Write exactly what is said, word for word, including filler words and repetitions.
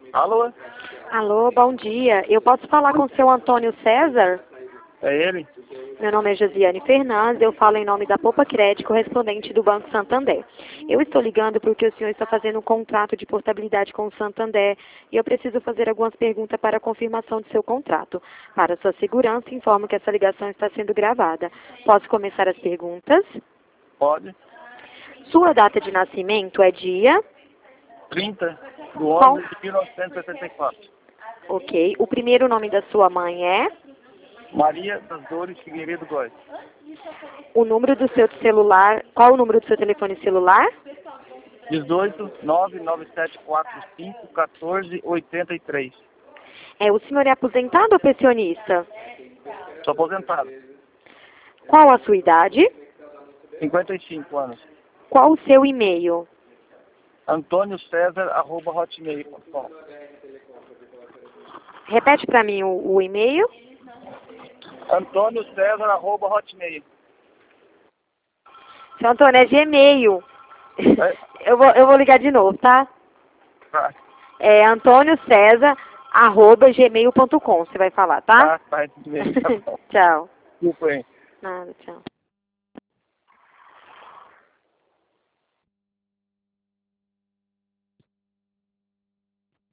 Alô? Alô, bom dia. Eu posso falar com o seu Antônio César? É ele? Meu nome é Josiane Fernandes, eu falo em nome da Poupa Crédito, correspondente do Banco Santander. Eu estou ligando porque o senhor está fazendo um contrato de portabilidade com o Santander e eu preciso fazer algumas perguntas para a confirmação do seu contrato. Para sua segurança, informo que essa ligação está sendo gravada. Posso começar as perguntas? Pode. Sua data de nascimento é dia? trinta de Qual? onze de mil novecentos e setenta e quatro. Ok. O primeiro nome da sua mãe é? Maria das Dores Figueiredo Góes. O número do seu celular, qual o número do seu telefone celular? dezoito, nove nove sete quatro cinco, quatorze, oitenta e três. É, o senhor é aposentado ou pensionista? Sou aposentado. Qual a sua idade? cinquenta e cinco anos. Qual o seu e-mail? Antônio César, arroba hotmail ponto com. Repete para mim o, o e-mail. Antônio César, arroba hotmail. Seu Antônio, é Gmail. É? Eu vou, eu vou ligar de novo, tá? Tá, É Antônio César, arroba gmail ponto com. Você vai falar, tá? tá, tá, tá bom. Tchau. Desculpa aí. Nada, tchau.